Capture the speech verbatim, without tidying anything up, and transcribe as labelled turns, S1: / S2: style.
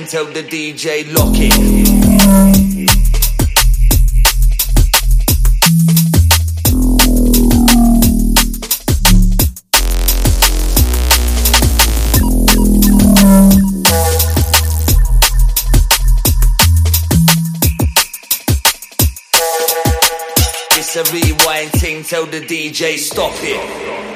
S1: ting, tell the D J lock it. It's a rewind ting, tell the D J stop it.